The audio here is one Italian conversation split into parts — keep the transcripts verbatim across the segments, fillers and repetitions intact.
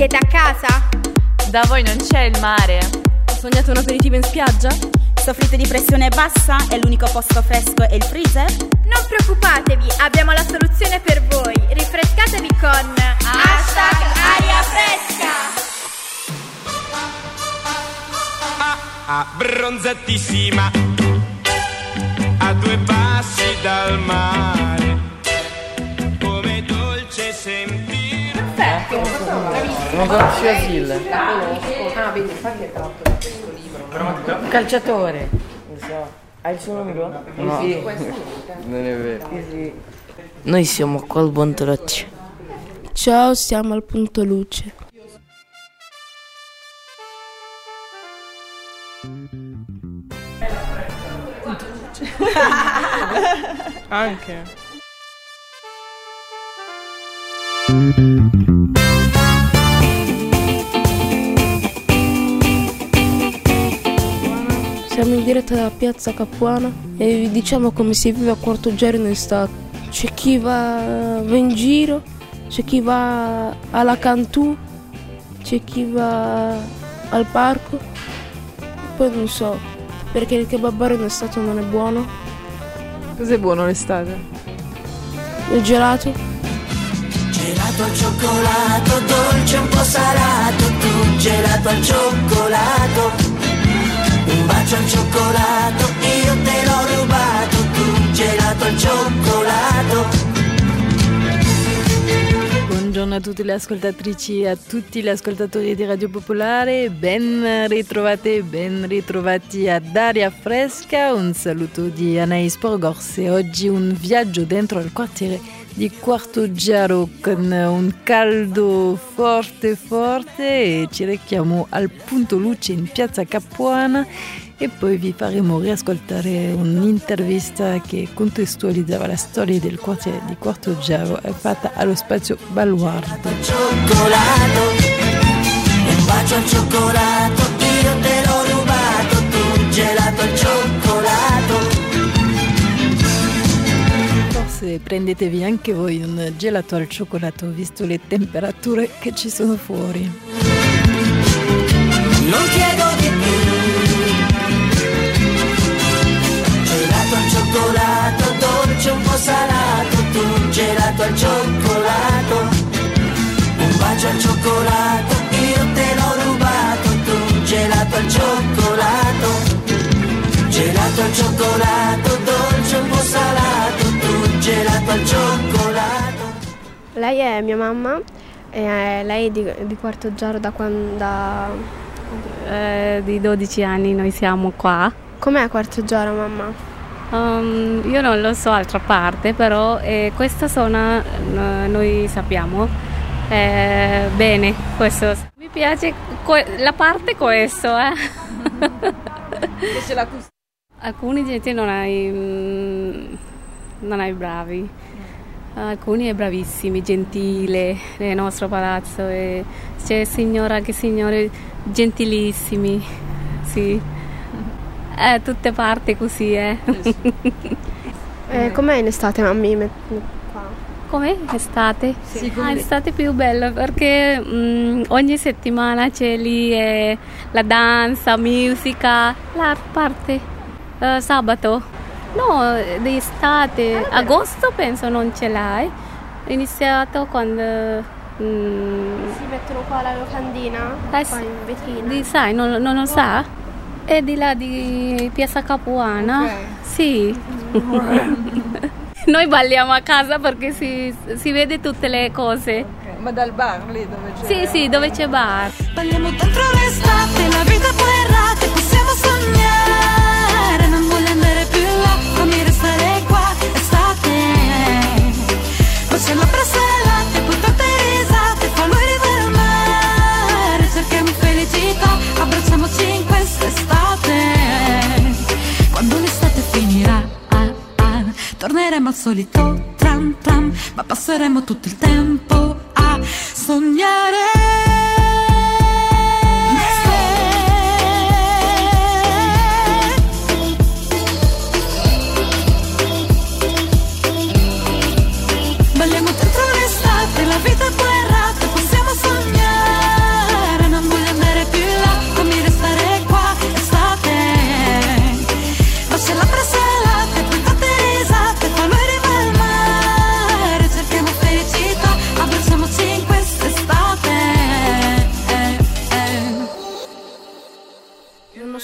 Siete a casa? Da voi non c'è il mare? Sognate un aperitivo in spiaggia? Soffrite di pressione bassa e l'unico posto fresco è il freezer? Non preoccupatevi, abbiamo la soluzione per voi. Rinfrescatevi con hashtag aria fresca. Ah, ah, bronzatissima, a due passi dal mare, come dolce sentire. Perfetto, non conosci Asile. Ah, vedi, infatti è tratto da questo libro. Un calciatore. Non so. Hai il suo numero? No. Sì. Non è vero. Sì, sì. Noi siamo qua al Bontolocci. Ciao, siamo al Punto Luce. Punto Luce. Anche. Siamo in diretta dalla piazza Capuana e vi diciamo come si vive a Quarto Garo in estate. C'è chi va, va in giro, c'è chi va alla Cantù, c'è chi va al parco, poi non so, perché il kebabaro in estate non è buono. Cos'è buono l'estate? Il gelato. Gelato al cioccolato, dolce un po' salato, tu gelato al cioccolato. Un bacio al cioccolato, io te l'ho rubato, tu gelato al cioccolato. Buongiorno a tutte le ascoltatrici e a tutti gli ascoltatori di Radio Popolare, ben ritrovate, ben ritrovati ad Aria Fresca, un saluto di Anaïs Porgorse. Oggi un viaggio dentro il quartiere di Quarto Garo con un caldo forte forte e ci rechiamo al Punto Luce in piazza Capuana e poi vi faremo riascoltare un'intervista che contestualizzava la storia del quartiere di Quarto Garo fatta allo spazio Baluardo. Cioccolato, un bacio al cioccolato, io te l'ho rubato, tu gelato al cioccolato. Forse prendetevi anche voi un gelato al cioccolato visto le temperature che ci sono fuori. Non chiedo di più. Gelato al cioccolato, dolce un po' salato, tu gelato al cioccolato. Un bacio al cioccolato, io te l'ho rubato, tu gelato al cioccolato. Gelato al cioccolato, dolce un po' salato, tu gelato al cioccolato. Lei è mia mamma e lei è di, di Quarto Garo da quando... Da... Eh, di dodici anni noi siamo qua. Com'è Quarto Garo, mamma? Um, io non lo so altra parte, però eh, questa zona eh, noi sappiamo eh, bene questo. Mi piace que- la parte questo, eh. Invece la cust- Alcuni gente non hai mm, non hai bravi. Alcuni è bravissimi, gentile nel nostro palazzo e c'è signora che signore gentilissimi, sì, eh, tutte parti così, eh. eh com'è in estate, mammi? Qua. Com'è estate? Sì, ah, estate più bella perché mh, ogni settimana c'è lì eh, la danza, musica, la parte uh, sabato. No, d'estate, agosto penso non ce l'hai, è iniziato quando... Mm, si mettono qua la locandina, eh, qua in vetrina. Di, sai, non, non lo sa? È di là di Piazza Capuana, okay. Sì. Noi balliamo a casa perché si, si vede tutte le cose. Okay. Ma dal bar lì dove c'è? Sì, sì, dove c'è bar. Balliamo dentro l'estate, la vita è poi errata, possiamo sognare, non voglio andare più là. Fammi restare qua, estate. Facciamo presalate, poi tante risate, fallo arrivare al mare. Cerchiamo felicità, abbracciamoci in quest'estate. Quando l'estate finirà, ah, ah, torneremo al solito tram tram, ma passeremo tutto il tempo a sognare. Balliamo dentro l'estate, la vita è poi errata, possiamo sognare.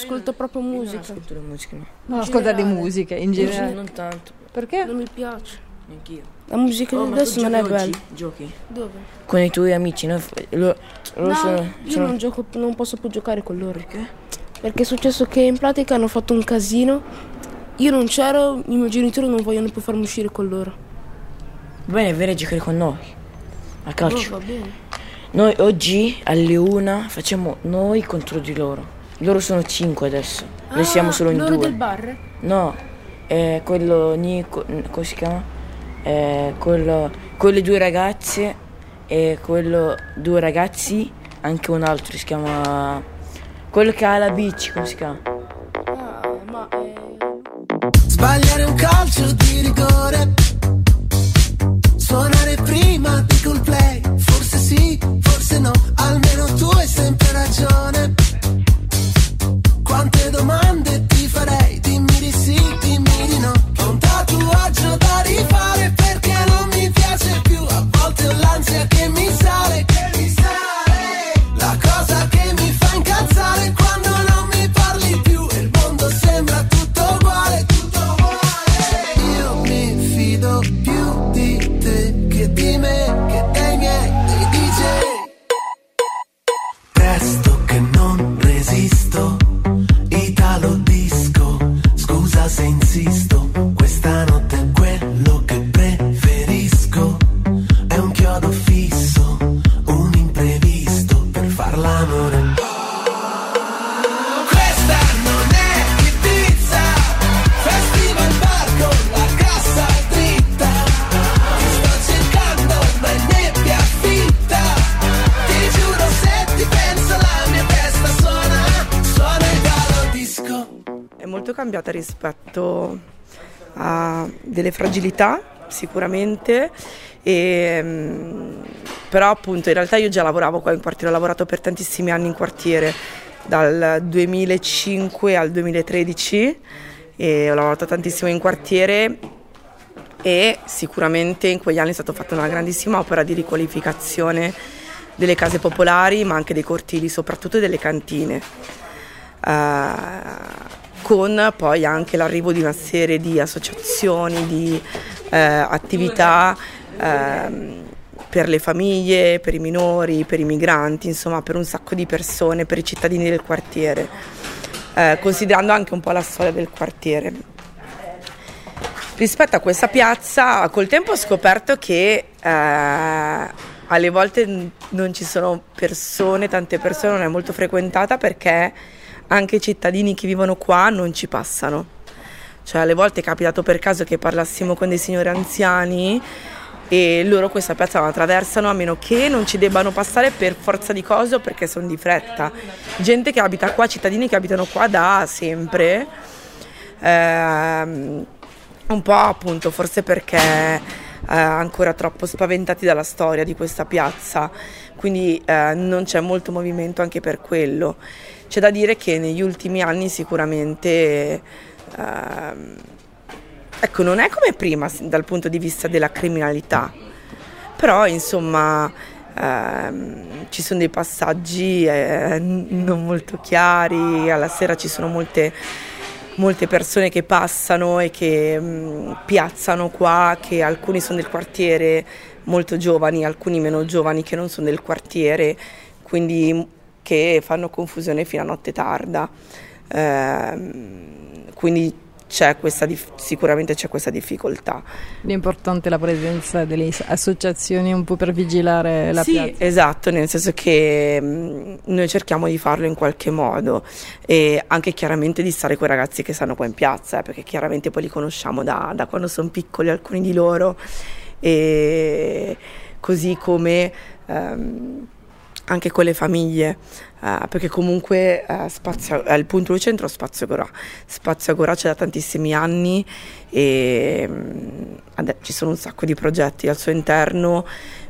ascolto proprio musica. Non ascolto le musiche, no. Non ascolta di musica in generale? Non tanto. Perché? Non mi piace. Neanch'io. La musica Oh, di ma adesso tu non è giochi bella. oggi? Giochi? Dove? Con i tuoi amici, no? Loro, loro No, sono, io sono... non gioco, non posso più giocare con loro. Perché? Perché è successo che in pratica hanno fatto un casino. Io non c'ero, i miei genitori non vogliono più farmi uscire con loro. Bene, vieni a giocare con noi. A calcio. Oh, va bene. Noi oggi alle una facciamo noi contro di loro. Loro sono cinque adesso. Noi Ah, siamo solo in loro due. del bar? No, è quello Nico, come si chiama? È quello, quelle due ragazze e quello due ragazzi, anche un altro si chiama quello che ha la bici, come si chiama? Ah, ma eh... Sbagliare un calcio di rigore, suonare prima di col play, forse sì, forse no, almeno tu hai sempre ragione. Quante domande ti farei, dimmi di sì, dimmi di no. Ho un tatuaggio da rifare perché non mi piace più, a volte ho l'ansia che mi sale, che mi sale. La cosa che mi fa incazzare quando non mi parli più e il mondo sembra tutto uguale, tutto uguale. Io mi fido più di te che di me, che dei miei, dei D J. Presto che non resisto, Italo disco, scusa se insisto, questa notte è quello che preferisco, è un chiodo fisso, un imprevisto per far l'amore. Questa non è Ibiza, festival bar con la cassa dritta, ti sto cercando ma è nebbia fitta, ti giuro se ti penso la mia testa suona, suona Italo disco. È molto cambiata rispetto a delle fragilità sicuramente, e, mh, però appunto in realtà io già lavoravo qua in quartiere, ho lavorato per tantissimi anni in quartiere, dal duemilacinque al duemilatredici, e ho lavorato tantissimo in quartiere e sicuramente in quegli anni è stata fatta una grandissima opera di riqualificazione delle case popolari, ma anche dei cortili, soprattutto delle cantine. Uh, con poi anche l'arrivo di una serie di associazioni, di eh, attività eh, per le famiglie, per i minori, per i migranti, insomma per un sacco di persone, per i cittadini del quartiere, eh, considerando anche un po' la storia del quartiere. Rispetto a questa piazza, col tempo ho scoperto che eh, alle volte non ci sono persone, tante persone, non è molto frequentata perché anche i cittadini che vivono qua non ci passano. Cioè alle volte è capitato per caso che parlassimo con dei signori anziani e loro questa piazza la attraversano a meno che non ci debbano passare per forza di cose o perché sono di fretta. Gente che abita qua, cittadini che abitano qua da sempre, ehm, un po' appunto forse perché eh, ancora troppo spaventati dalla storia di questa piazza, quindi eh, non c'è molto movimento anche per quello. C'è da dire che negli ultimi anni sicuramente, ehm, ecco, non è come prima dal punto di vista della criminalità, però insomma ehm, ci sono dei passaggi eh, non molto chiari, alla sera ci sono molte, molte persone che passano e che mh, piazzano qua, che alcuni sono del quartiere, molto giovani, alcuni meno giovani che non sono del quartiere, quindi che fanno confusione fino a notte tarda, eh, quindi c'è questa dif- sicuramente c'è questa difficoltà. L'importante è la presenza delle associazioni un po' per vigilare la sì, piazza. Sì, esatto, nel senso che mh, noi cerchiamo di farlo in qualche modo e anche chiaramente di stare con i ragazzi che stanno qua in piazza, eh, perché chiaramente poi li conosciamo da, da quando sono piccoli alcuni di loro, e così come ehm, anche con le famiglie, uh, perché comunque uh, Spazio, uh, il punto del centro è Spazio Agora. Spazio Agora c'è da tantissimi anni e um, ci sono un sacco di progetti al suo interno,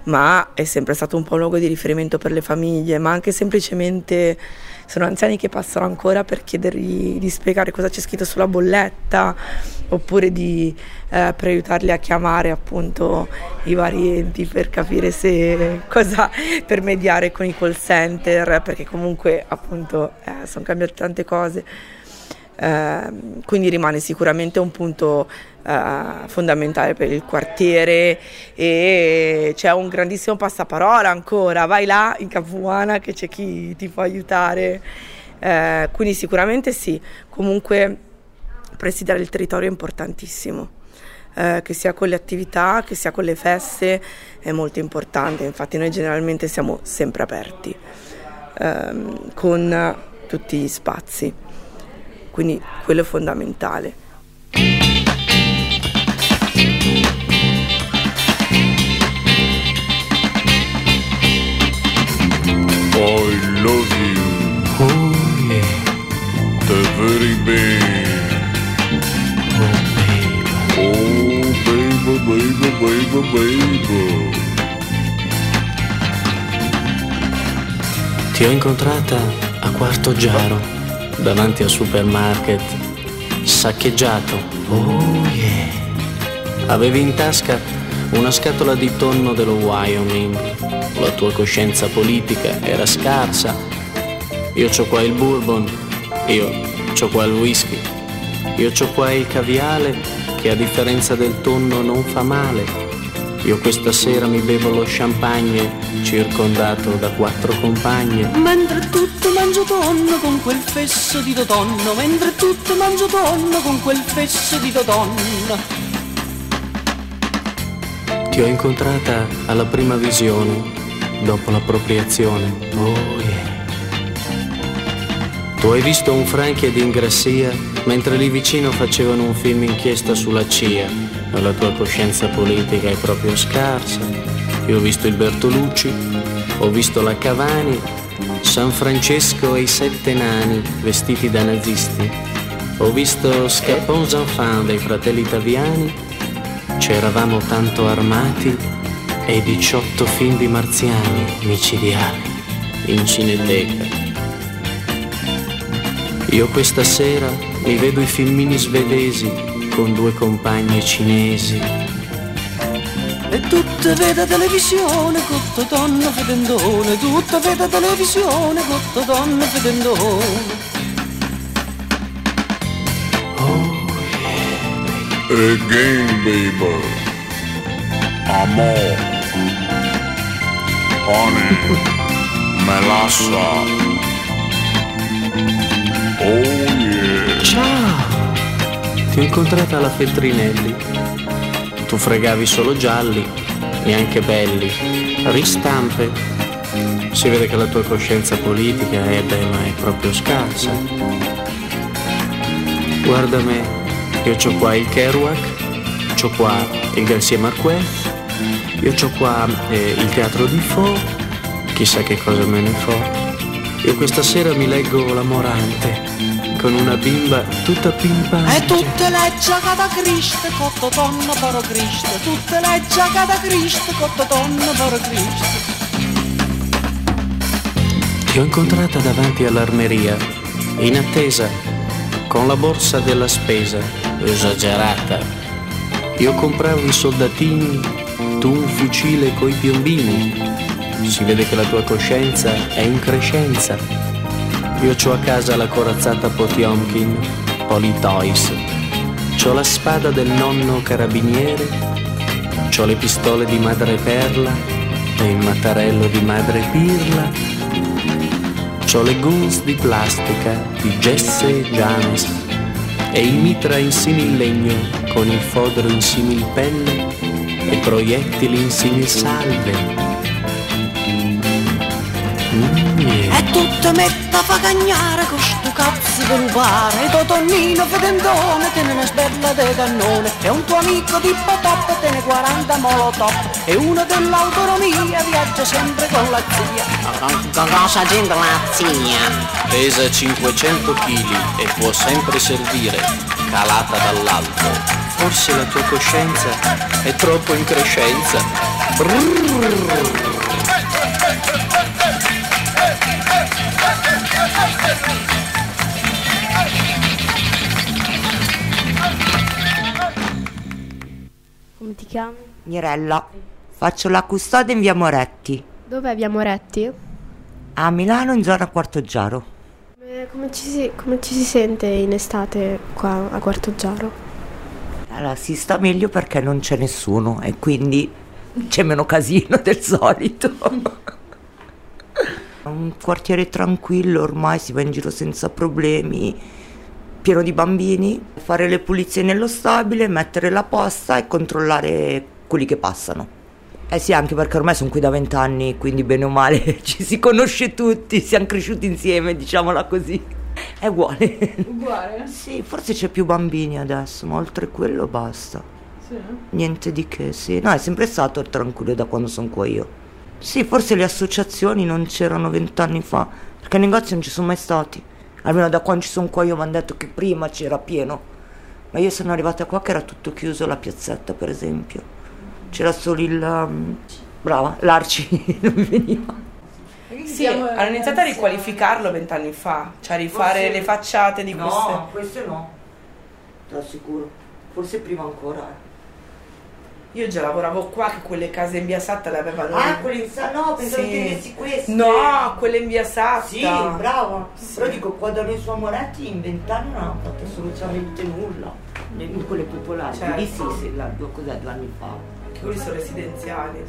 ma è sempre stato un po' un luogo di riferimento per le famiglie, ma anche semplicemente sono anziani che passano ancora per chiedergli di spiegare cosa c'è scritto sulla bolletta, oppure di, eh, per aiutarli a chiamare appunto i vari enti per capire se cosa, per mediare con i call center, perché comunque appunto eh, sono cambiate tante cose. Eh, quindi rimane sicuramente un punto eh, fondamentale per il quartiere, e c'è un grandissimo passaparola ancora, vai là in Capuana che c'è chi ti può aiutare, eh, quindi sicuramente sì. Comunque presidiare il territorio è importantissimo, eh, che sia con le attività, che sia con le feste, è molto importante. Infatti noi generalmente siamo sempre aperti ehm, con tutti gli spazi, quindi quello è fondamentale. I love you. Oh yeah. The very bad. Oh baby. Oh baby, baby, baby, baby. Ti ho incontrata a Quarto Giaro, davanti al supermarket, saccheggiato. Oh yeah. Avevi in tasca una scatola di tonno dello Wyoming. La tua coscienza politica era scarsa. Io c'ho qua il bourbon, io c'ho qua il whisky, io c'ho qua il caviale che a differenza del tonno non fa male. Io questa sera mi bevo lo champagne circondato da quattro compagne. Mentre tutto mangio tonno con quel fesso di tonno, mentre tutto mangio tonno con quel fesso di tonno. Ti ho incontrata alla prima visione, dopo l'appropriazione. Oh yeah. Tu hai visto un Franchi ed Ingrassia mentre lì vicino facevano un film inchiesta sulla C I A. La tua coscienza politica è proprio scarsa. Io ho visto il Bertolucci, ho visto la Cavani, San Francesco e i Sette Nani vestiti da nazisti. Ho visto Scapons Enfants dei Fratelli Taviani. C'eravamo tanto armati e diciotto film di marziani micidiali in cineteca. Io questa sera mi vedo i filmini svedesi con due compagne cinesi. E tutte vede televisione, cotto tonno fedendone, tutte vede televisione, cotto tonno fedendone. Oh yeah. Again, baby. Amor. Honey. Melassa. Oh yeah. Ciao! Ti ho incontrata alla Feltrinelli. Tu fregavi solo gialli, neanche belli. Ristampe. Si vede che la tua coscienza politica è, beh, ma è proprio scarsa. Guarda me, io c'ho qua il Kerouac, c'ho qua il Garcia Marquez, io c'ho qua eh, il Teatro di Fo, chissà che cosa me ne fo. Io questa sera mi leggo L'Amorante con una bimba tutta pimpante. E tutte le giacca da Cristo, cotto tonno per Cristo, tutte le giacca da Cristo, cotto tonno per Cristo. Ti ho incontrata davanti all'armeria, in attesa, con la borsa della spesa, esagerata. Io compravo i soldatini, tu un fucile coi piombini. Si vede che la tua coscienza è in crescenza. Io c'ho a casa la corazzata Potiomkin, Politois. C'ho la spada del nonno carabiniere. C'ho le pistole di madre Perla e il mattarello di madre Pirla. C'ho le guns di plastica di Jesse James e il mitra in simil legno con il fodero in simil pelle e proiettili in simil salve. Mm, yeah. E tutte metta fa cagnare con sto cazzo di lupare. E tuo tonnino fedendone te ne una sberla de cannone. E un tuo amico di potop te ne quaranta molotov. E uno dell'autonomia viaggia sempre con la zia. Con cosa gente la zia? Pesa cinquecento chili e può sempre servire, calata dall'alto. Forse la tua coscienza è troppo in crescenza. Come ti chiami? Mirella, faccio la custode in via Moretti. Dov'è via Moretti? A Milano in zona Quartoggiaro. Come, come, ci si, come ci si sente in estate qua a Quartoggiaro? Allora, si sta meglio perché non c'è nessuno e quindi c'è meno casino del solito. Un quartiere tranquillo, ormai si va in giro senza problemi, pieno di bambini, fare le pulizie nello stabile, mettere la posta e controllare quelli che passano. Eh sì, anche perché ormai sono qui da vent'anni, quindi bene o male ci si conosce tutti, siamo cresciuti insieme, diciamola così. È uguale. Uguale? Sì, forse c'è più bambini adesso, ma oltre quello basta. Sì. Niente di che, sì. No, è sempre stato tranquillo da quando sono qua io. Sì, forse le associazioni non c'erano vent'anni fa, perché i negozi non ci sono mai stati. Almeno da quando ci sono qua io mi hanno detto che prima c'era pieno. Ma io sono arrivata qua che era tutto chiuso, la piazzetta per esempio. C'era solo il... Um, brava, l'Arci, non mi veniva. Sì, hanno iniziato a riqualificarlo vent'anni fa, cioè a rifare Forse... le facciate di no, queste... No, queste no, te lo assicuro. Forse prima ancora, eh. Io già lavoravo qua, che quelle case in via Satta le avevano... Ah, quelle in Satta, no, pensavo sì. che avessi queste. No, quelle in via Satta. Sì, brava. Sì. Però dico, qua da noi su Moretti in vent'anni non hanno fatto assolutamente nulla. In quelle popolari, certo. Lì sì, sì, là, due, cos'è, due anni fa. Che quelli sono residenziali.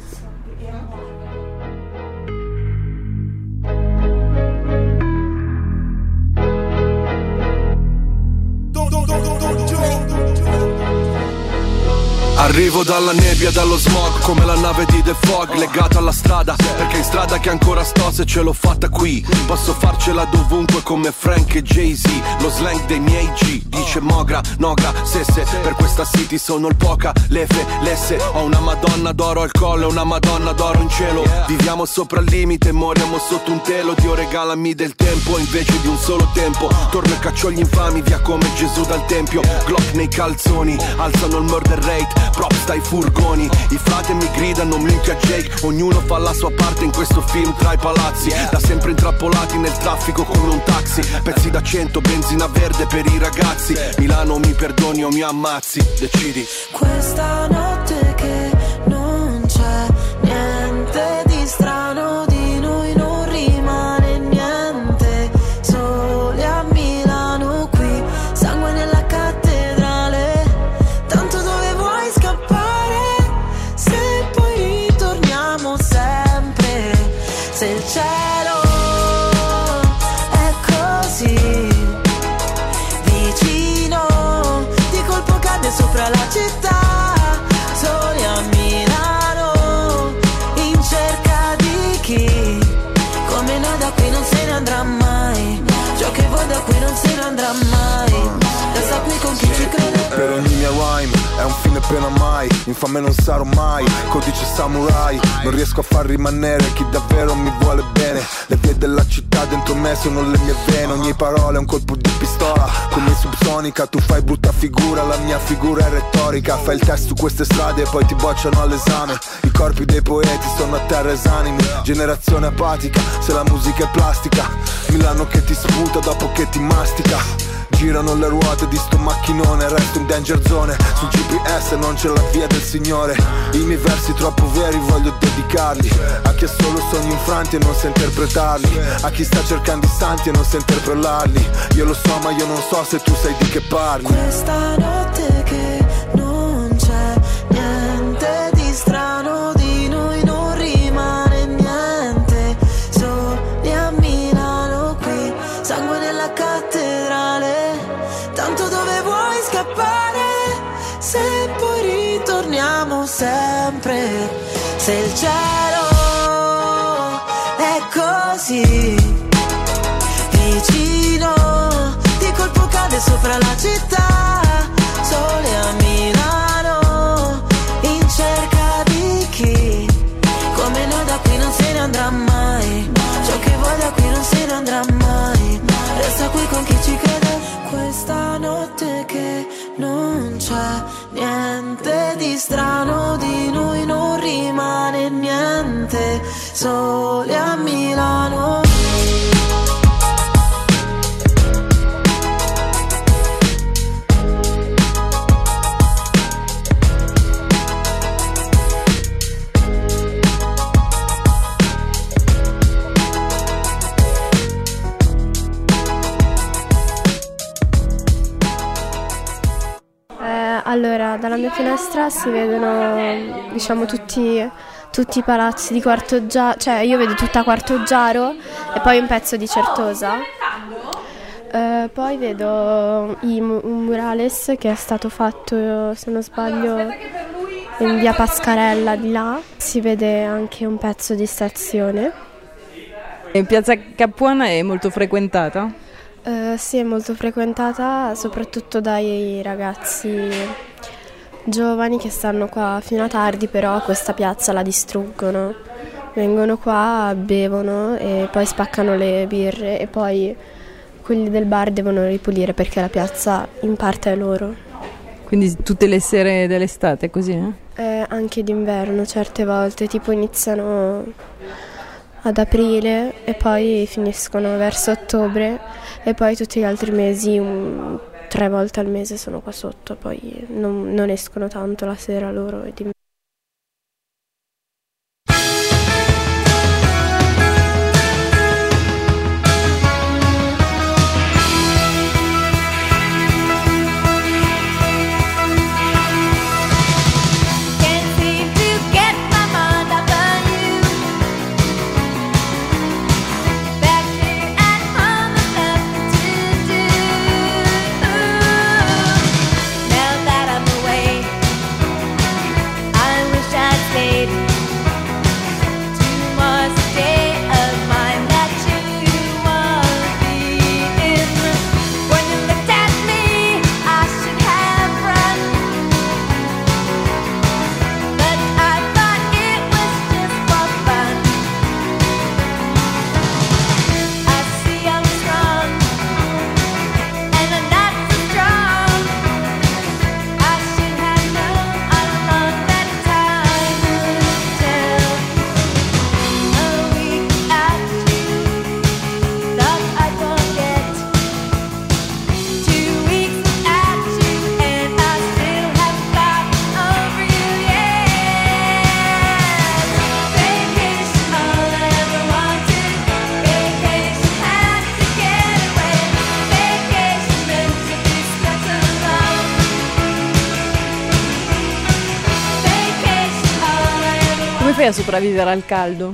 Arrivo dalla nebbia, dallo smog, come la nave di The Fog, legata alla strada, perché in strada che ancora sto se ce l'ho fatta qui. Posso farcela dovunque come Frank e Jay-Z, lo slang dei miei G, dice Mogra, Nogra, Sesse, per questa city sono il poca, l'Efe, l'Esse, ho una madonna d'oro al collo e una madonna d'oro in cielo. Viviamo sopra il limite, moriamo sotto un telo, Dio regalami del tempo invece di un solo tempo. Torno e caccio gli infami via come Gesù dal tempio, Glock nei calzoni, alzano il murder rate, props dai furgoni, i frate mi gridano minchia Jake, ognuno fa la sua parte in questo film tra i palazzi, da sempre intrappolati nel traffico come un taxi, pezzi da cento, benzina verde per i ragazzi, Milano mi perdoni o mi ammazzi, decidi. Questa notte che non c'è niente di strano, di noi non rimane niente, soli a Milano qui, sangue nella cattedrale, tanto dove vuoi scappare, se poi ritorniamo sempre, se il cielo è così vicino, di colpo cade sopra la città, soli a Milano, in cerca di chi, come noi da qui non se ne andrà mai, ciò che vuoi da qui non se ne andrà mai, resta qui con chi ci crede. Per ogni mia rhyme è un fine pena mai, infame non sarò mai, codice samurai, non riesco a far rimanere chi davvero mi vuole bene, le vie della città dentro me sono le mie vene, ogni parola è un colpo di pistola, come subsonica, tu fai brutta figura, la mia figura è retorica, fai il test su queste strade e poi ti bocciano all'esame, i corpi dei poeti sono a terra esanimi, generazione apatica, se la musica è plastica, Milano che ti sputa dopo che ti mastica. Girano le ruote di sto macchinone, resto in danger zone, sul G P S non c'è la via del Signore, i miei versi troppo veri voglio dedicarli, a chi ha solo sogni infranti e non sa interpretarli, a chi sta cercando i santi e non sa interpellarli, io lo so ma io non so se tu sai di che parli. Questa notte che non c'è niente di strano, di noi non rimane niente, soli a Milano qui, sangue nella cattedrale, tanto dove vuoi scappare, se poi ritorniamo sempre, se il cielo è così vicino, di colpo cade sopra la città, sole a Milano, in cerca di chi, come noi da qui non se ne andrà mai, ciò che vuoi da qui non se ne andrà mai, resta qui con chi ci crede. Questa notte che non c'è niente di strano, di noi non rimane fare niente, soli a Milano. Allora, dalla mia finestra si vedono, diciamo, tutti, tutti i palazzi di Quartoggiaro, cioè io vedo tutta Quartoggiaro e poi un pezzo di Certosa. Eh, poi vedo i, un murales che è stato fatto, se non sbaglio, in via Pascarella di là. Si vede anche un pezzo di Stazione. E Piazza Capuana è molto frequentata? Uh, sì, è molto frequentata soprattutto dai ragazzi giovani che stanno qua fino a tardi, però questa piazza la distruggono, vengono qua, bevono e poi spaccano le birre e poi quelli del bar devono ripulire perché la piazza in parte è loro. Quindi tutte le sere dell'estate così? Eh? Eh, anche d'inverno certe volte, tipo iniziano ad aprile e poi finiscono verso ottobre e poi tutti gli altri mesi, un, tre volte al mese sono qua sotto, poi non, non escono tanto la sera loro. E di... Come fai a sopravvivere al caldo?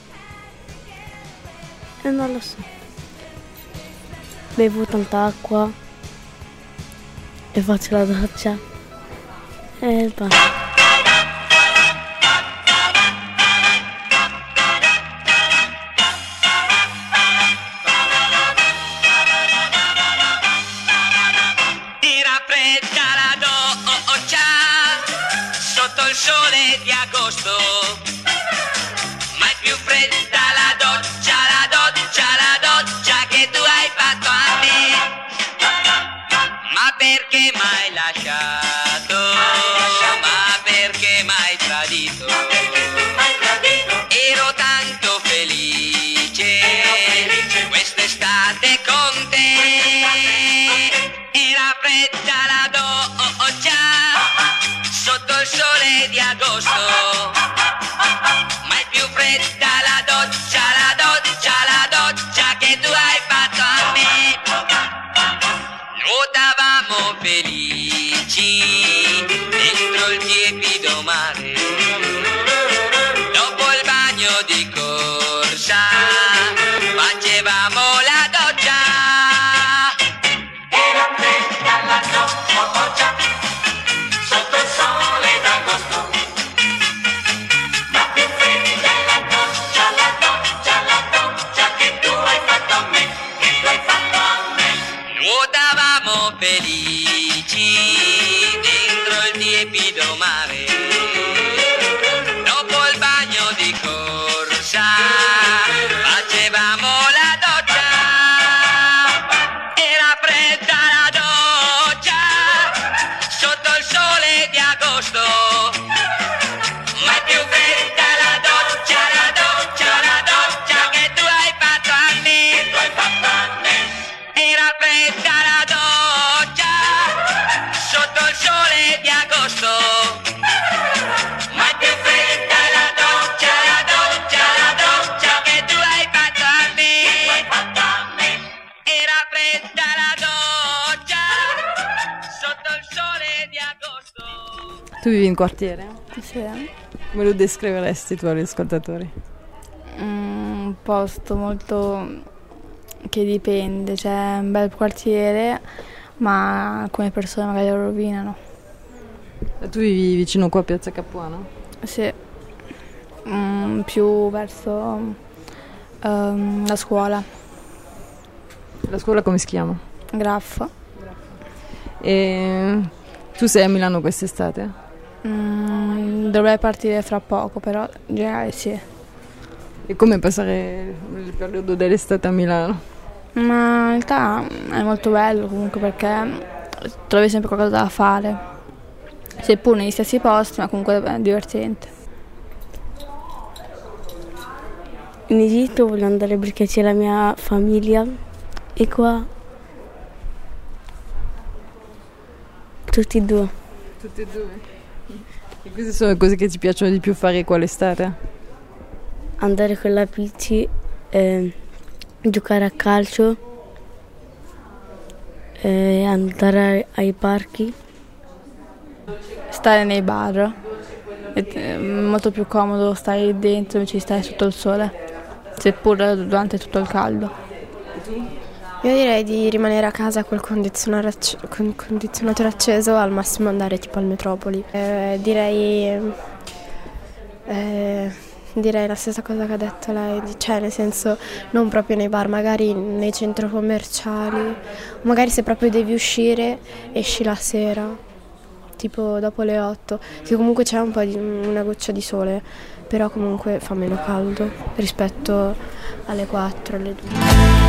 Eh, non lo so. Bevo tanta acqua e faccio la doccia e basta. Il sole di agosto, mai più fredda la doccia, la doccia, la doccia che tu hai fatto a me. Ma perché m'hai lasciato? Ma perché m'hai tradito? Ero tanto felice quest'estate con te. Era fredda la doccia sotto il sole di agosto, mai più fredda la doccia, la doccia, la doccia che tu hai fatto a me. Nuotavamo felici dentro il tiepido mare, dopo il bagno di corsa facevamo la doccia. Era fredda la doccia sotto il sole d'agosto, ma più Tu vivi in quartiere? Sì. Come lo descriveresti tu agli ascoltatori? Mm, un posto molto che dipende, c'è un bel quartiere, ma alcune persone magari lo rovinano. E tu vivi vicino qua a Piazza Capuano? Sì, mm, più verso um, la scuola. La scuola come si chiama? Graffa. E tu sei a Milano quest'estate? Mm, dovrei partire fra poco, però in generale sì. E come passare il periodo dell'estate a Milano? Ma in realtà è molto bello comunque perché trovi sempre qualcosa da fare, seppur negli stessi posti, ma comunque è divertente. In Egitto voglio andare perché c'è la mia famiglia e qua tutti e due. Tutti e due? E queste sono le cose che ti piacciono di più fare qua l'estate? Andare con la bici, eh, giocare a calcio, eh, andare ai parchi. Stare nei bar, è molto più comodo stare dentro invece di stare sotto il sole, seppur durante tutto il caldo. Io direi di rimanere a casa col condizionatore, acc- con il condizionatore acceso, al massimo andare tipo al Metropoli. Eh, direi... Eh, direi la stessa cosa che ha detto lei, cioè nel senso non proprio nei bar, magari nei centri commerciali, magari se proprio devi uscire esci la sera, tipo dopo le otto, che comunque c'è un po' di una goccia di sole, però comunque fa meno caldo rispetto alle quattro, alle due.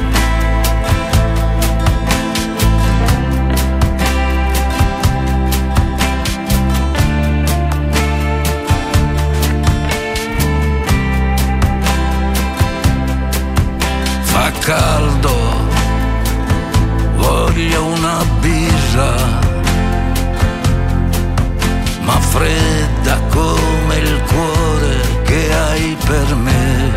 Fa caldo, voglio una birra, ma fredda come il cuore che hai per me.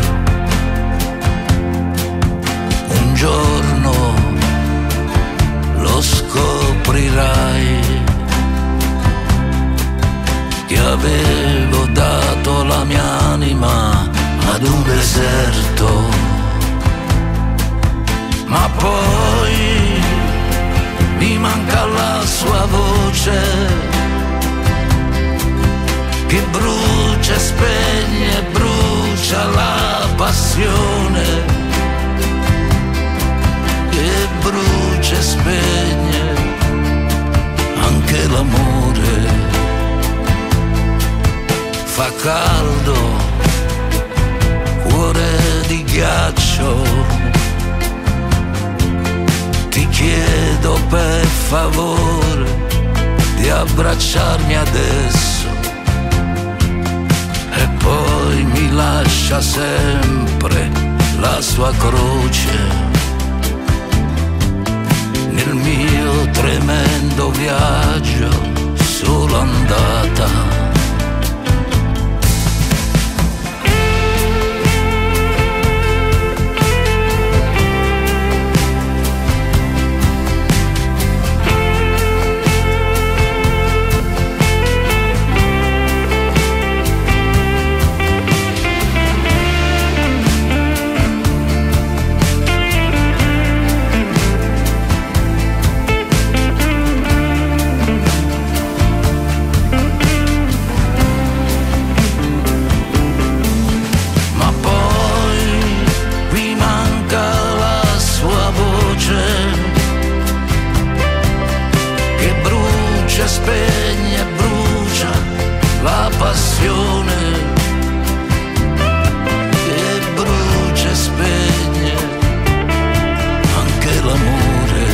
Un giorno lo scoprirai, che avevo dato la mia anima ad un deserto. Ma poi mi manca la sua voce, che brucia, spegne, brucia la passione, che brucia e spegne anche l'amore. Fa caldo, cuore di ghiaccio, ti chiedo per favore di abbracciarmi adesso e poi mi lascia sempre la sua croce nel mio tremendo viaggio solo andata. Spegne e brucia la passione, che brucia e spegne anche l'amore.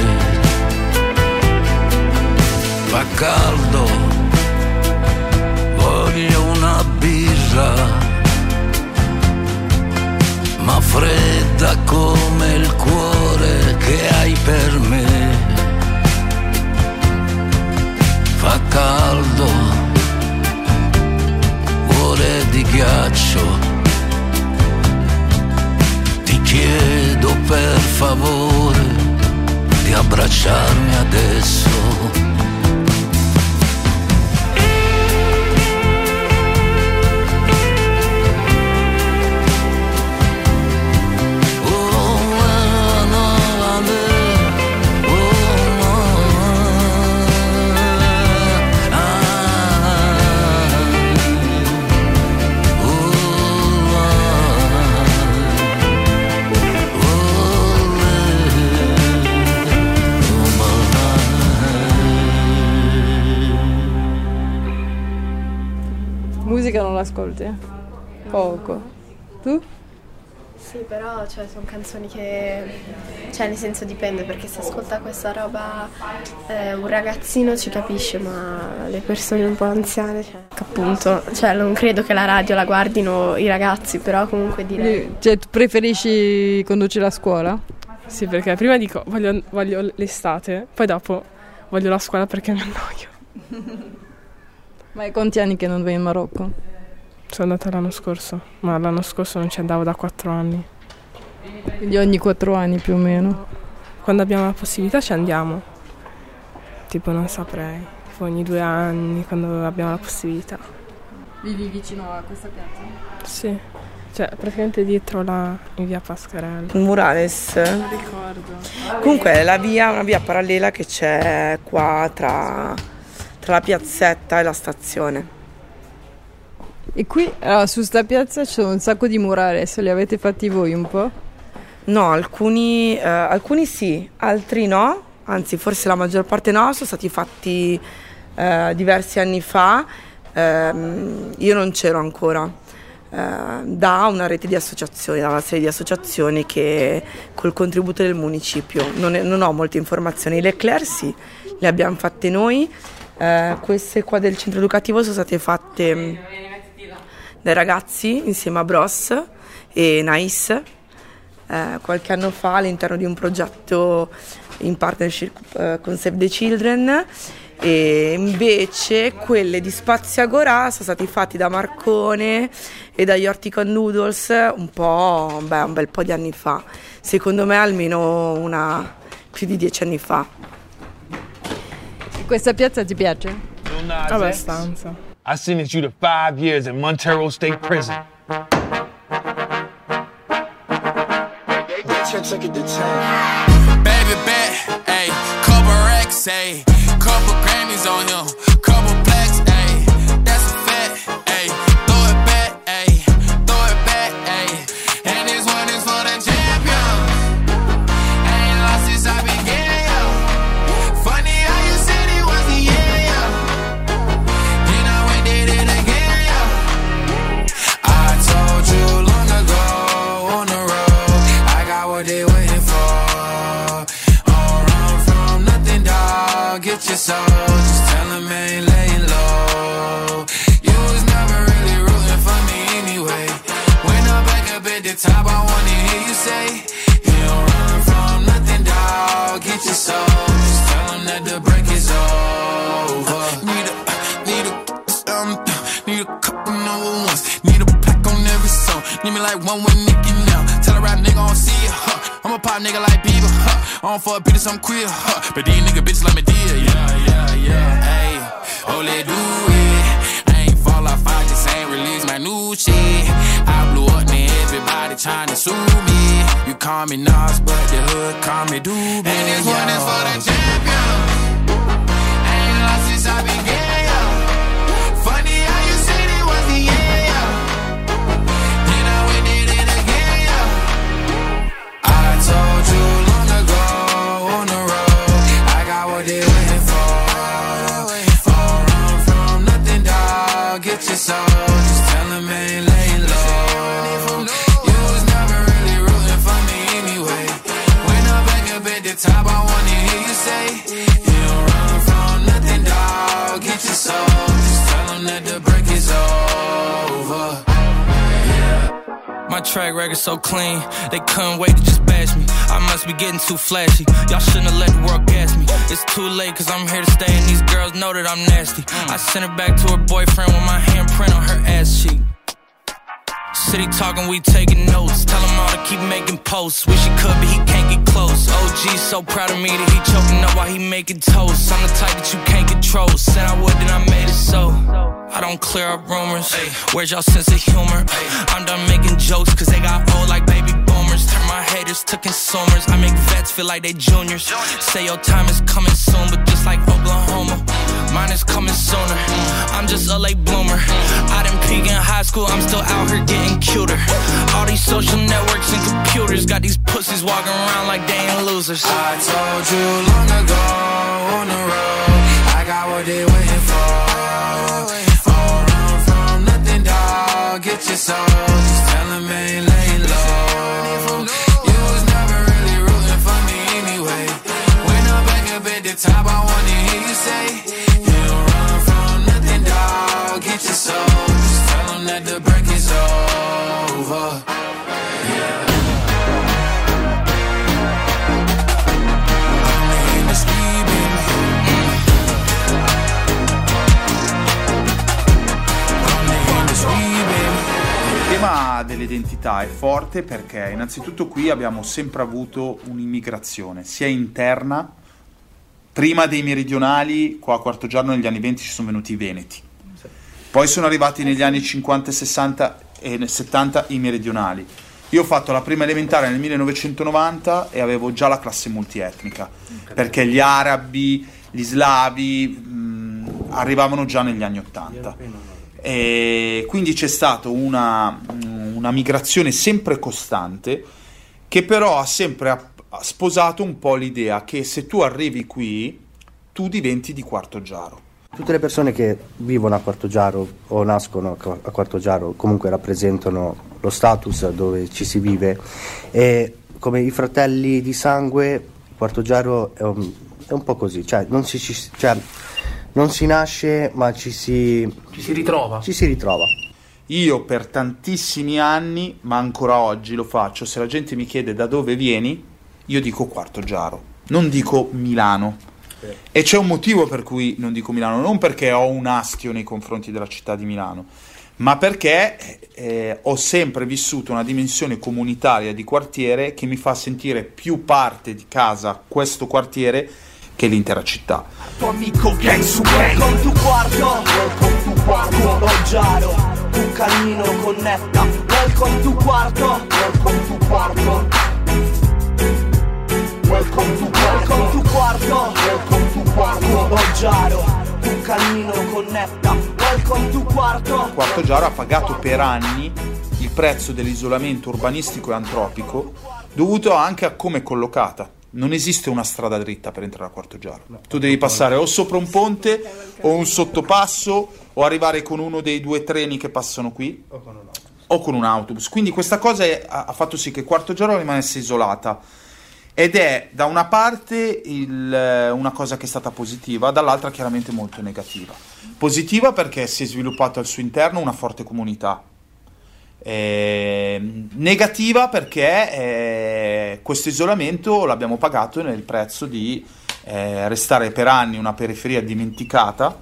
Fa caldo, voglio una birra, ma fredda come il cuore che hai per me. Fa caldo, cuore di ghiaccio, ti chiedo per favore di abbracciarmi adesso. l'ascolti? Poco. Tu? Sì, però cioè, sono canzoni che, cioè nel senso dipende, perché se ascolta questa roba eh, un ragazzino ci capisce, ma le persone un po' anziane, cioè, appunto, cioè non credo che la radio la guardino i ragazzi, però comunque direi... Cioè tu preferisci conducere la scuola? Sì, perché prima dico voglio, voglio l'estate, poi dopo voglio la scuola perché mi annoio. Ma è quanti anni che non vai in Marocco? Sono andata l'anno scorso, ma l'anno scorso non ci andavo da quattro anni. Quindi ogni quattro anni più o meno? Quando abbiamo la possibilità ci andiamo. Tipo non saprei, tipo ogni due anni quando abbiamo la possibilità. Vivi vicino a questa piazza? Sì, cioè praticamente dietro la in via Pascarelli. Il Murales? Non ricordo. Comunque è la via, una via parallela che c'è qua tra, tra la piazzetta e la stazione. E qui allora, su sta piazza c'è un sacco di murales, li avete fatti voi un po'? No, alcuni, eh, alcuni sì, altri no, anzi forse la maggior parte no, sono stati fatti eh, diversi anni fa, eh, io non c'ero ancora, eh, da una rete di associazioni, da una serie di associazioni che col contributo del municipio, non, è, non ho molte informazioni, le Eclair sì, le abbiamo fatte noi, eh, queste qua del centro educativo sono state fatte dai ragazzi insieme a Bros e Nice eh, qualche anno fa all'interno di un progetto in partnership eh, con Save the Children, e invece quelle di Spazio Agorà sono stati fatti da Marcone e dagli Horticon Noodles un po', beh, un bel po' di anni fa, secondo me almeno una più di dieci anni fa. Questa piazza ti piace? Abbastanza. I sentenced you to five years in Montero State Prison. Baby bet, ayy, couple racks, ayy, couple Grammys on him, couple blacks, ayy, that's a fact, ayy, throw it back, ayy, throw it back, ayy, and this one is for the champion. Ain't lost since I began, yo. Funny how you said it was the yeah, yo. Then I went did it again, yo. I told you long ago on the road, I got what they waiting for. Don't run from nothing, dog. Get your soul, just tell them ain't laying low. You was never really rooting for me anyway. When I'm back up at the top, I wanna hear you say, you don't run from nothing, dog. Get your soul, just tell them that the break is over. Need a, need a, um, need a couple number ones. Need a pack on every song. Need me like one with Nicki now. Tell a rap nigga I don't see it, huh. I'm a pop nigga like Bieber, huh. I don't fuck bitches, I'm queer, huh. But these nigga bitches like me dear, yeah, yeah, yeah. Ayy, oh let do it. I ain't fall off, I just ain't release my new shit. I blew up, now everybody tryna sue me. You call me Nas, but the hood call me Doobie. And this yeah. one is for the champion. Ain't lost since I began, yo. Funny how you said it was the yeah, yo. Then I went did it again, yo. I told you long ago on the road, I got what they waiting for. Don't run from nothing, dog. Get your soul, just tell them ain't laying low. You was never really rooting for me anyway. When I'm back up at the top, I wanna hear you say, you don't run from nothing, dog. Get your soul, just tell them that the break is over. My track record so clean, they couldn't wait to just bash me. I must be getting too flashy. Y'all shouldn't have let the world gas me. It's too late cause I'm here to stay and these girls know that I'm nasty. I sent her back to her boyfriend with my handprint on her ass cheek. City talking, we taking notes. Tell him all to keep making posts. Wish he could, but he can't get close. O G's so proud of me that he choking up while he making toast. I'm the type that you can't control. Said I would, then I made it so. I don't clear up rumors. Where's y'all sense of humor? I'm done making jokes cause they got old like baby boomers. Turn my haters to consumers. I make vets feel like they juniors. Say your time is coming soon, but just like Oklahoma, mine is coming sooner. I'm just a late bloomer. I didn't peak in high school, I'm still out here getting cuter. All these social networks and computers got these pussies walking around like they ain't losers. I told you long ago on the road, I got what they waiting for. Don't run from nothing, dog. soul. Just tell him I ain't laying low. You was never really rooting for me anyway. When I'm back up at the top, I wanna hear you say, you don't run from nothing, dog. Get your soul. Just tell him that the break is over. Yeah. Il tema dell'identità è forte perché innanzitutto qui abbiamo sempre avuto un'immigrazione sia interna, prima dei meridionali, qua a Quartogiaro negli anni venti ci sono venuti i veneti, poi sono arrivati negli anni cinquanta, sessanta e settanta i meridionali. Io ho fatto la prima elementare nel millenovecentonovanta e avevo già la classe multietnica, perché gli arabi, gli slavi mh, arrivavano già negli anni ottanta. E quindi c'è stata una, una migrazione sempre costante, che però ha sempre sposato un po' l'idea che se tu arrivi qui tu diventi di Quartogiaro. Tutte le persone che vivono a Quartogiaro o nascono a Quartogiaro comunque rappresentano lo status dove ci si vive, e come i fratelli di sangue Quartogiaro è un, è un po' così, cioè non si, ci, cioè, non si nasce ma ci si, ci si ritrova. Ci si ritrova. Io per tantissimi anni, ma ancora oggi lo faccio, se la gente mi chiede da dove vieni, io dico Quartogiaro, non dico Milano. Eh. E c'è un motivo per cui non dico Milano, non perché ho un astio nei confronti della città di Milano, ma perché eh, ho sempre vissuto una dimensione comunitaria di quartiere che mi fa sentire più parte di casa questo quartiere che l'intera città. Tuo amico gang su gang. Welcome to Quarto, welcome to Quarto Roggiaro, un cammino connetta. Welcome to Quarto, welcome to Quarto. Welcome to Quarto, welcome to Quarto, welcome to Quarto Roggiaro, un cammino connetta. Welcome to Quarto. Quartogiaro ha pagato per anni il prezzo dell'isolamento urbanistico e antropico dovuto anche a come è collocata. Non esiste una strada dritta per entrare a Quartogiaro. Tu devi passare o sopra un ponte o un sottopasso o arrivare con uno dei due treni che passano qui o con un autobus. Quindi questa cosa è, ha fatto sì che Quartogiaro rimanesse isolata, ed è da una parte il, una cosa che è stata positiva, dall'altra chiaramente molto negativa. Positiva perché si è sviluppato al suo interno una forte comunità. Eh, negativa perché eh, questo isolamento l'abbiamo pagato nel prezzo di eh, restare per anni una periferia dimenticata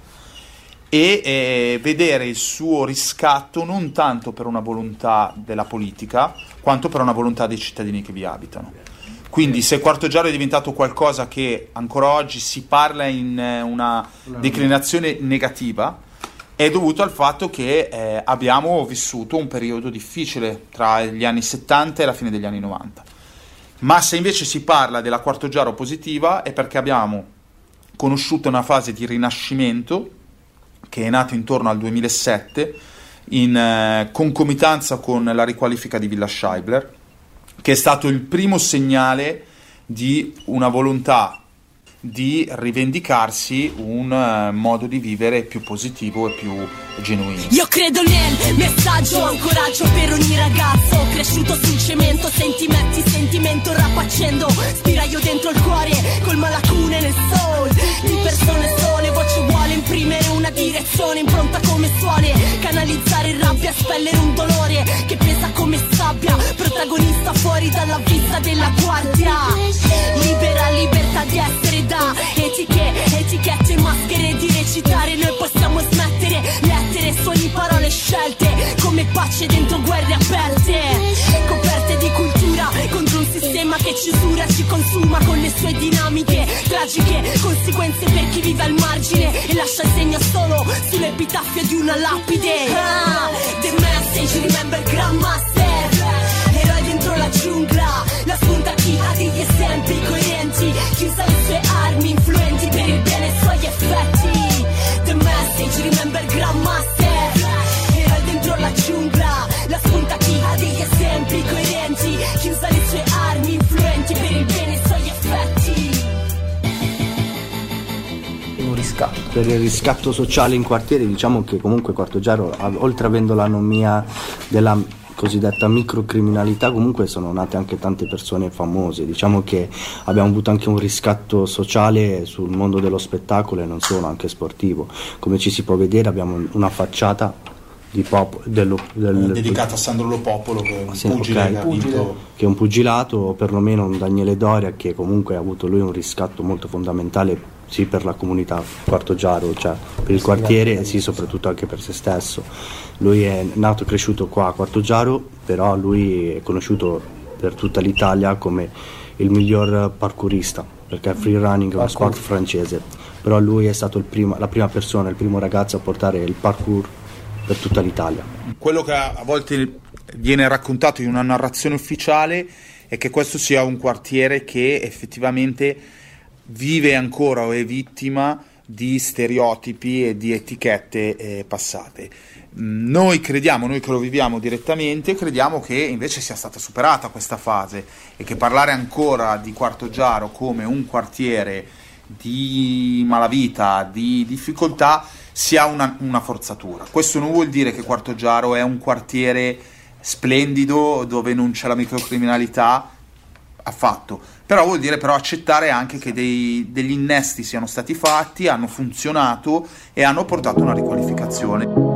e eh, vedere il suo riscatto non tanto per una volontà della politica quanto per una volontà dei cittadini che vi abitano. Quindi se Quartogiaro è diventato qualcosa che ancora oggi si parla in eh, una declinazione negativa, è dovuto al fatto che eh, abbiamo vissuto un periodo difficile tra gli anni settanta e la fine degli anni novanta. Ma se invece si parla della Quartogiaro positiva è perché abbiamo conosciuto una fase di rinascimento che è nato intorno al duemilasette in eh, concomitanza con la riqualifica di Villa Scheibler, che è stato il primo segnale di una volontà di rivendicarsi un uh, modo di vivere più positivo e più genuino. Io credo nel messaggio, ho un coraggio per ogni ragazzo cresciuto sul cemento, sentimenti, sentimento rapaccendo, spiraglio dentro il cuore col malacune nel soul, di persone sole, voce vuole imprimere una direzione impronta come suole, canalizzare rabbia, spellere un dolore che pesa come sabbia, protagonista fuori dalla vista della guardia, libera libertà di essere da etichette, etichette, maschere di recitare, noi possiamo smettere, lettere, sogni, parole scelte, come pace dentro guerre aperte, coperte di cultura, contro un sistema che ci usura, ci consuma con le sue dinamiche, tragiche conseguenze per chi vive al margine e lascia il segno solo sull'epitaffio di una lapide. Ah, the message, remember Grandmaster, eroi dentro la giungla, la spunta chi ha degli esempi coerenti, chi usa le sue armi influenti per il bene e i suoi effetti. The message, remember Grandmaster, eroi dentro la giungla, la spunta chi ha degli esempi coerenti, chi usa le sue armi influenti per il bene e i suoi effetti. Un riscatto. per il riscatto sociale in quartiere, diciamo che comunque Quartogiaro, oltre avendo l'anomia della cosiddetta microcriminalità, comunque sono nate anche tante persone famose. Diciamo che abbiamo avuto anche un riscatto sociale sul mondo dello spettacolo e non solo, anche sportivo. Come ci si può vedere, abbiamo una facciata di pop, dello, del, dedicata a Sandro Lo Popolo, che è un sì, pugile, okay, che ha vinto... che è un pugilato, o perlomeno un Daniele Doria, che comunque ha avuto lui un riscatto molto fondamentale sì per la comunità Quartogiaro, cioè per il quartiere e sì soprattutto anche per se stesso. Lui è nato e cresciuto qua a Quartogiaro, però lui è conosciuto per tutta l'Italia come il miglior parkourista, perché il free running è uno sport francese, però lui è stato il primo, la prima persona, il primo ragazzo a portare il parkour per tutta l'Italia. Quello che a volte viene raccontato in una narrazione ufficiale è che questo sia un quartiere che effettivamente vive ancora o è vittima di stereotipi e di etichette eh, passate. Noi crediamo, noi che lo viviamo direttamente, crediamo che invece sia stata superata questa fase e che parlare ancora di Quartogiaro come un quartiere di malavita, di difficoltà, sia una, una forzatura. Questo non vuol dire che Quartogiaro è un quartiere splendido dove non c'è la microcriminalità, affatto, però vuol dire però accettare anche che dei, degli innesti siano stati fatti, hanno funzionato e hanno portato a una riqualificazione.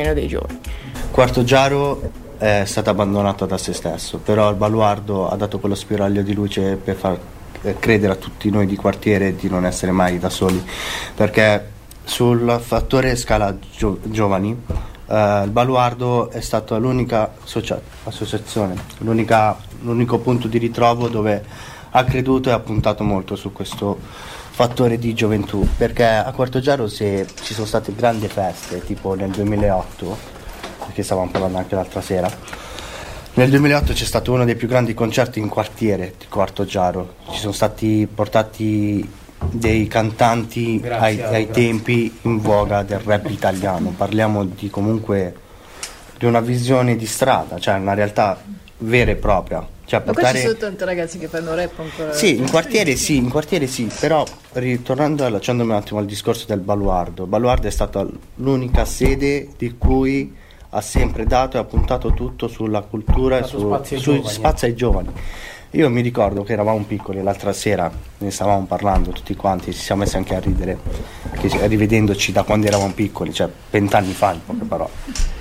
nero dei giovani. Quartogiaro è stato abbandonato da se stesso, però il baluardo ha dato quello spiraglio di luce per far credere a tutti noi di quartiere di non essere mai da soli, perché sul fattore scala gio- giovani eh, il baluardo è stata l'unica associa- associazione, l'unica, l'unico punto di ritrovo dove ha creduto e ha puntato molto su questo fattore di gioventù, perché a Quartogiaro se ci sono state grandi feste tipo nel duemilaotto, perché stavamo parlando anche l'altra sera, nel duemilaotto c'è stato uno dei più grandi concerti in quartiere di Quartogiaro, ci sono stati portati dei cantanti ai, ai tempi in voga del rap italiano, parliamo di comunque di una visione di strada, cioè una realtà vera e propria. Cioè, Ma portare... qua ci sono tanti ragazzi che fanno rap ancora. Sì, in quartiere sì, in quartiere sì, però ritornando, allacciandomi un attimo al discorso del baluardo, baluardo è stata l'unica sede di cui ha sempre dato e ha puntato tutto sulla cultura e su, spazio ai sui giovani. spazi ai giovani. Io mi ricordo che eravamo piccoli, l'altra sera ne stavamo parlando tutti quanti, ci siamo messi anche a ridere, che, rivedendoci da quando eravamo piccoli, cioè vent'anni fa in poche parole.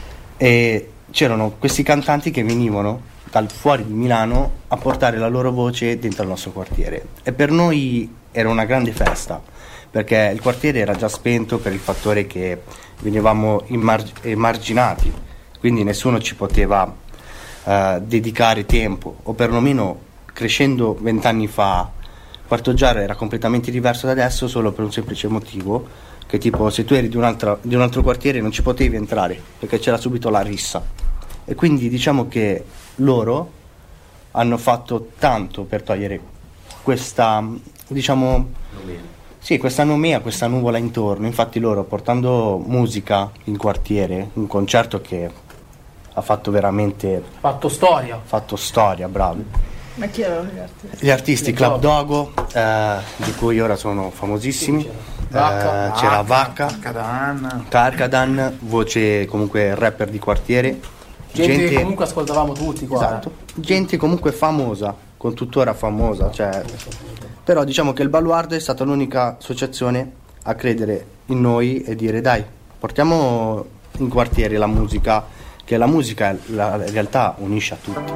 E c'erano questi cantanti che venivano dal fuori di Milano a portare la loro voce dentro il nostro quartiere. E per noi era una grande festa, perché il quartiere era già spento per il fattore che venivamo immarg- emarginati, quindi nessuno ci poteva uh, dedicare tempo, o perlomeno crescendo vent'anni fa Quartogiaro era completamente diverso da adesso, solo per un semplice motivo, che tipo se tu eri di un altro, di un altro quartiere non ci potevi entrare perché c'era subito la rissa. E quindi diciamo che loro hanno fatto tanto per togliere questa, diciamo, sì, questa nomea, questa nuvola intorno. Infatti loro, portando musica in quartiere, un concerto che ha fatto veramente fatto storia fatto storia, bravi. Ma chi erano gli artisti? Gli artisti Club Dogo, eh, di cui ora sono famosissimi. Vacca, Eh, c'era Vacca, Vacca, Carcadan. Carcadan, voce comunque rapper di quartiere. gente, che comunque ascoltavamo tutti qua. Esatto. Gente comunque famosa, con tuttora famosa, cioè, però diciamo che il Baluardo è stata l'unica associazione a credere in noi e dire dai, portiamo in quartiere la musica, che la musica la, in realtà unisce a tutti.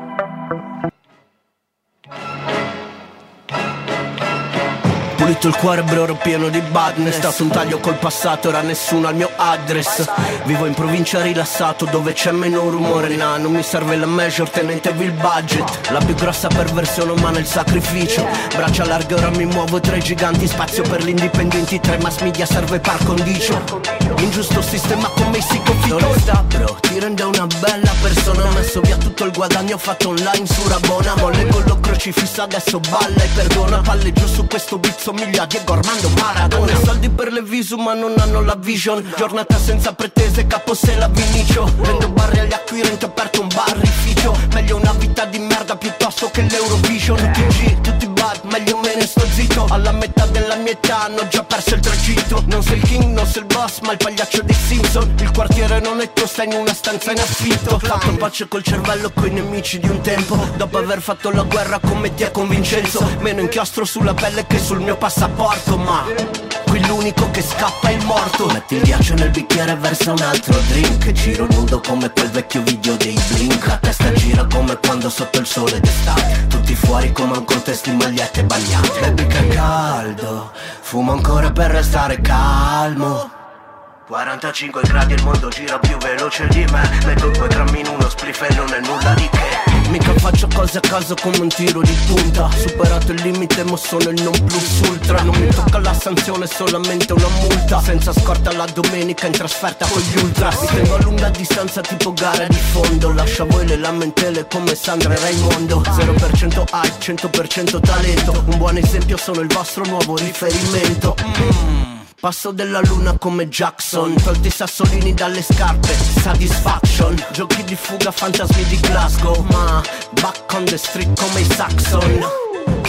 Pulito il cuore bro, ero pieno di badness. Stato un taglio col passato, ora nessuno al mio address. Vivo in provincia rilassato, dove c'è meno rumore. Nah, non mi serve la measure, tenetevi il budget. La più grossa perversione umana è il sacrificio. Braccia larghe, ora mi muovo tra i giganti. Spazio per gli indipendenti, tra i mass media serve par condicio. Ingiusto sistema come i psicofito. Onestà bro, ti rende una bella persona. Ho messo via tutto il guadagno fatto online su Rabona. Molle con lo crocifisso, adesso balla e perdona. Palle giù su questo beat, somiglia a Diego Armando Maradona. Soldi per le visu ma non hanno la vision. Giornata senza pretese, capo se la vinicio. Vendo barri agli acquirenti, ho aperto un barrificio. Meglio una vita di merda piuttosto che l'Eurovision. Tutti G, tutti bad, meglio me ne sto zitto. Alla metà della mia età hanno già perso il tragitto. Non sei il king, non sei il boss, ma il pagliaccio dei Simpson. Il quartiere non è tuo, stai in una stanza in affitto. Ho fatto pace col cervello coi nemici di un tempo. Dopo aver fatto la guerra come te con Vincenzo. Meno inchiostro sulla pelle che sul mio passaporto, ma qui l'unico che scappa è il morto. Metti il ghiaccio nel bicchiere e versa un altro drink. Giro nudo come quel vecchio video dei Blink. La testa gira come quando sotto il sole d'estate. Tutti fuori come un contesto in magliette bagnate. Baby che caldo, fumo ancora per restare calmo. quarantacinque gradi e il mondo gira più veloce di me. Metto due grammi in uno spliff e non è nulla di che. Mica faccio cose a caso come un tiro di punta. Superato il limite mo sono il non plus ultra. Non mi tocca la sanzione, solamente una multa. Senza scorta la domenica in trasferta con gli ultras. Mi tengo a lunga distanza tipo gara di fondo. Lascia a voi le lamentele come Sandra e Raimondo. Zero per cento hype, cento per cento talento. Un buon esempio sono il vostro nuovo riferimento. Mmm Passo della luna come Jackson. Tolti i sassolini dalle scarpe, satisfaction. Giochi di fuga, fantasmi di Glasgow. Ma back on the street come i Saxon.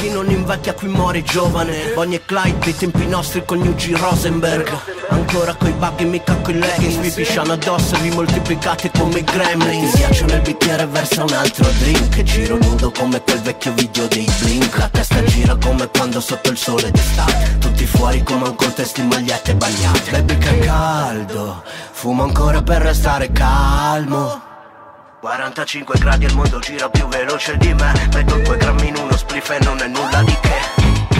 Chi non invecchia qui muore giovane. Bonnie e Clyde dei tempi nostri coniugi Rosenberg. Ancora coi buggy mica coi leggings. Vi pisciano addosso e vi moltiplicate come i gremlins. Ghiaccio nel bicchiere versa un altro drink. Giro nudo come quel vecchio video dei Blink. La testa gira come quando sotto il sole d'estate. Tutti fuori come un contesto in magliette bagnate. Baby che caldo, fumo ancora per restare calmo. quarantacinque gradi e il mondo gira più veloce di me. Metto due grammi in uno spliff e non è nulla di che.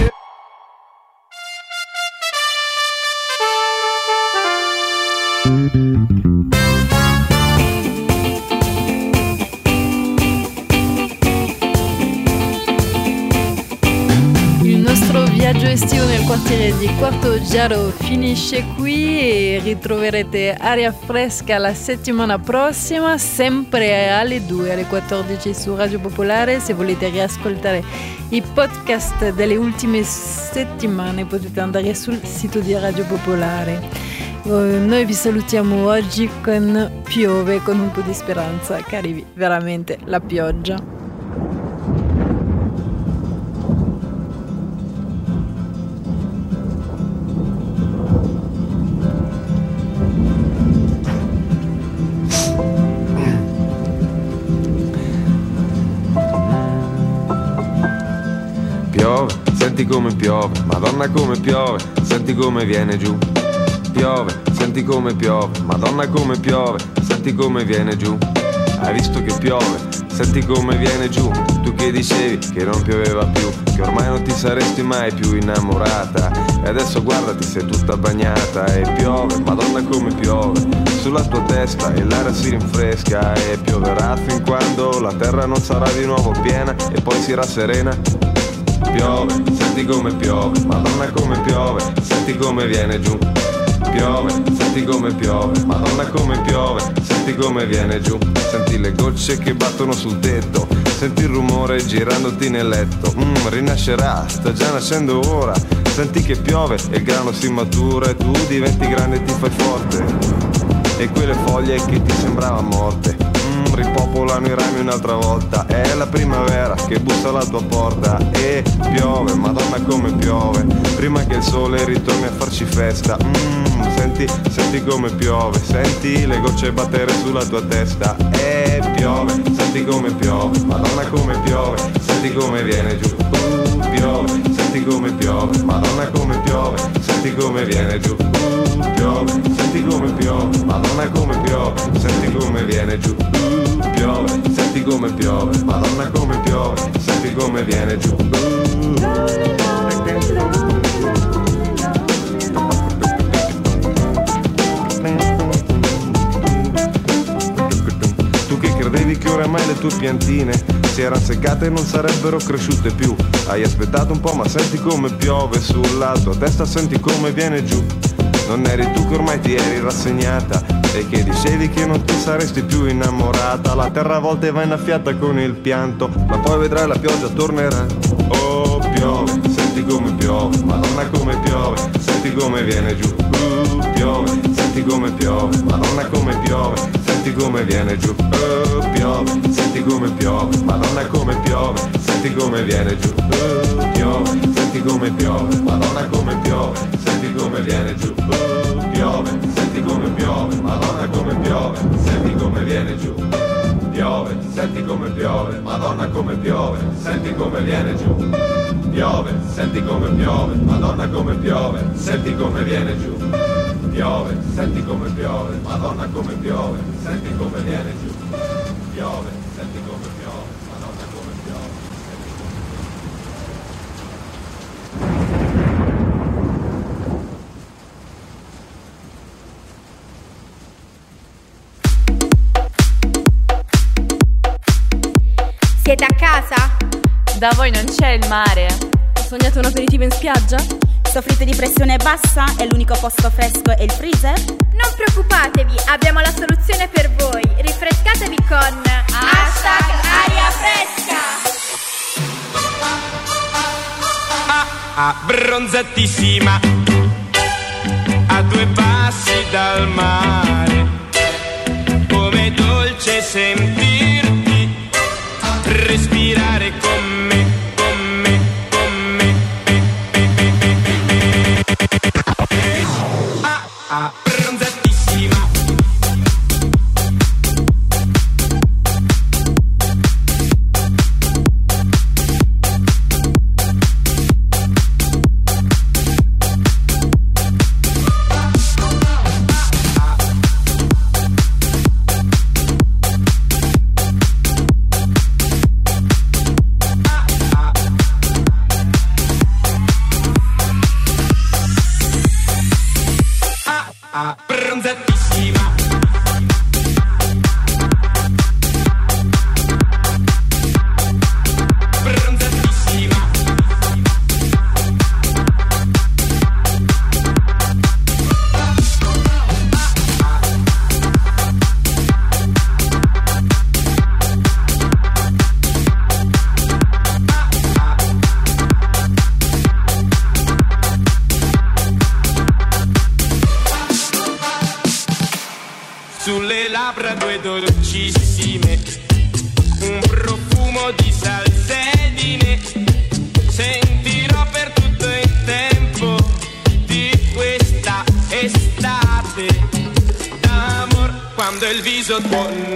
Il nostro viaggio estivo nel quartiere di Quarto Giaro finisce qui e ritroverete Aria Fresca la settimana prossima, sempre alle due, alle quattordici su Radio Popolare. Se volete riascoltare i podcast delle ultime settimane potete andare sul sito di Radio Popolare. Noi vi salutiamo oggi con Piove, con un po' di speranza, che arrivi veramente la pioggia. Piove, senti come piove, Madonna come piove, senti come viene giù. Piove, senti come piove, Madonna come piove, senti come viene giù. Hai visto che piove, senti come viene giù. Tu che dicevi che non pioveva più, che ormai non ti saresti mai più innamorata. E adesso guardati, sei tutta bagnata. E piove, Madonna come piove, sulla tua testa e l'aria si rinfresca. E pioverà fin quando la terra non sarà di nuovo piena e poi si rasserena. Piove, senti come piove, Madonna come piove, senti come viene giù. Piove, senti come piove, Madonna come piove, senti come viene giù. Senti le gocce che battono sul tetto, senti il rumore girandoti nel letto. Mmm, rinascerà, sta già nascendo ora. Senti che piove e il grano si matura e tu diventi grande e ti fai forte. E quelle foglie che ti sembravano morte, mmm, ripopolano i rami un'altra volta. È la primavera che bussa alla tua porta. E piove, Madonna come piove, prima che il sole ritorni a farci festa. Mmm, senti, senti come piove, senti le gocce battere sulla tua testa. E piove, senti come piove, Madonna come piove, senti come viene giù. Uh, piove, senti come piove, Madonna come piove, senti come viene giù. Uh, piove, senti come piove, Madonna come piove, senti come viene giù. Uh, piove, senti come piove, Madonna come piove, senti come viene giù. Uh. Credevi che oramai le tue piantine si erano seccate e non sarebbero cresciute più. Hai aspettato un po' ma senti come piove sulla tua testa, senti come viene giù. Non eri tu che ormai ti eri rassegnata e che dicevi che non ti saresti più innamorata. La terra a volte va innaffiata con il pianto, ma poi vedrai la pioggia tornerà. Oh piove, senti come piove, Madonna come piove, senti come viene giù. Uh, piove, senti come piove, Madonna come piove, senti come viene giù. Uh, piove, senti come piove, Madonna come piove, senti come viene giù. Uh, piove, senti come piove, Madonna come piove, senti come viene giù. Uh, piove, senti come piove, Madonna come piove, senti come viene giù. Piove, senti come piove, Madonna come piove, senti come viene giù. Piove, senti come piove, Madonna come piove, senti come viene giù. Piove, senti come piove, Madonna come piove, senti come viene giù. Piove, senti come piove, Madonna come piove. Siete a casa? Da voi non c'è il mare? Sognate un aperitivo in spiaggia? Soffrite di pressione bassa e l'unico posto fresco è il freezer? Non preoccupatevi, abbiamo la soluzione per voi. Rinfrescatevi con hashtag aria fresca. Ah, ah, bronzatissima, a due passi dal mare, come dolce sentirti respirare con me, con me, con wanting